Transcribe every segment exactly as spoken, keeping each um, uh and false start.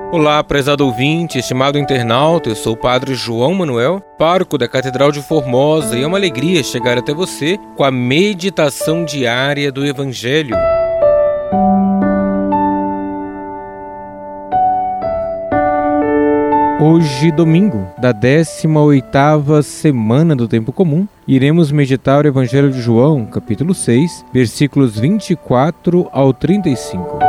Olá, prezado ouvinte, estimado internauta, eu sou o Padre João Manuel, pároco da Catedral de Formosa, e é uma alegria chegar até você com a meditação diária do Evangelho. Hoje, domingo, da décima oitava semana do Tempo Comum, iremos meditar o Evangelho de João, capítulo seis, versículos vinte e quatro ao trinta e cinco.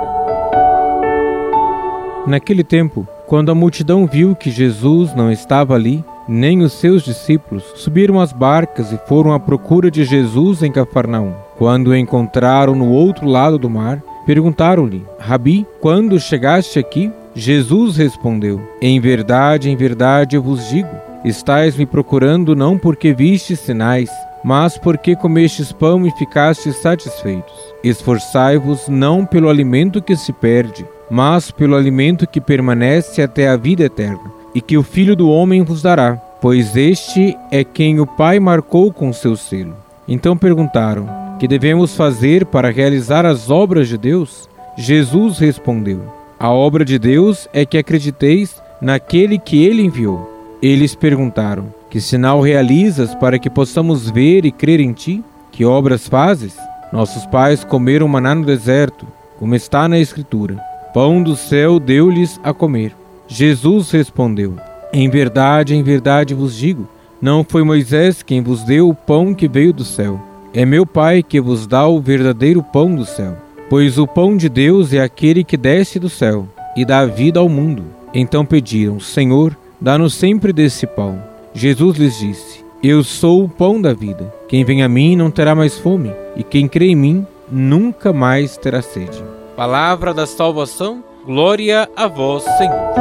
Naquele tempo, quando a multidão viu que Jesus não estava ali, nem os seus discípulos, subiram às barcas e foram à procura de Jesus em Cafarnaum. Quando o encontraram no outro lado do mar, perguntaram-lhe: Rabi, quando chegaste aqui? Jesus respondeu: Em verdade, em verdade eu vos digo, estais me procurando não porque vistes sinais, mas porque comestes pão e ficastes satisfeitos. Esforçai-vos não pelo alimento que se perde, mas pelo alimento que permanece até a vida eterna, e que o Filho do Homem vos dará, pois este é quem o Pai marcou com seu selo. Então perguntaram: Que devemos fazer para realizar as obras de Deus? Jesus respondeu: A obra de Deus é que acrediteis naquele que Ele enviou. Eles perguntaram: Que sinal realizas para que possamos ver e crer em Ti? Que obras fazes? Nossos pais comeram maná no deserto, como está na Escritura. Pão do céu deu-lhes a comer. Jesus respondeu: Em verdade, em verdade vos digo, não foi Moisés quem vos deu o pão que veio do céu. É meu Pai que vos dá o verdadeiro pão do céu. Pois o pão de Deus é aquele que desce do céu e dá vida ao mundo. Então pediram: Senhor, dá-nos sempre desse pão. Jesus lhes disse: Eu sou o pão da vida. Quem vem a mim não terá mais fome, e quem crê em mim nunca mais terá sede. Palavra da salvação, glória a vós, Senhor.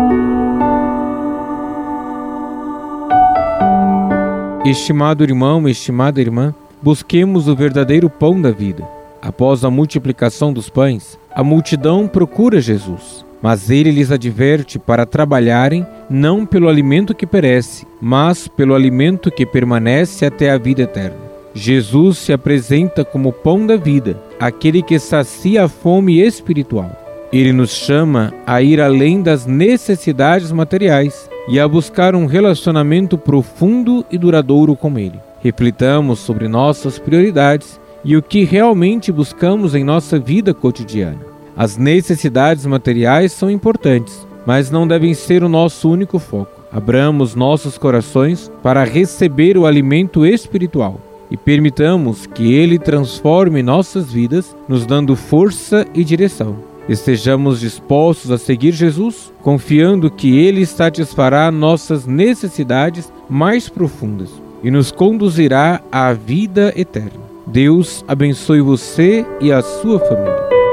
Estimado irmão, estimada irmã, busquemos o verdadeiro pão da vida. Após a multiplicação dos pães, a multidão procura Jesus, mas ele lhes adverte para trabalharem não pelo alimento que perece, mas pelo alimento que permanece até a vida eterna. Jesus se apresenta como pão da vida, aquele que sacia a fome espiritual. Ele nos chama a ir além das necessidades materiais e a buscar um relacionamento profundo e duradouro com Ele. Reflitamos sobre nossas prioridades e o que realmente buscamos em nossa vida cotidiana. As necessidades materiais são importantes, mas não devem ser o nosso único foco. Abramos nossos corações para receber o alimento espiritual e permitamos que Ele transforme nossas vidas, nos dando força e direção. Estejamos dispostos a seguir Jesus, confiando que Ele satisfará nossas necessidades mais profundas e nos conduzirá à vida eterna. Deus abençoe você e a sua família.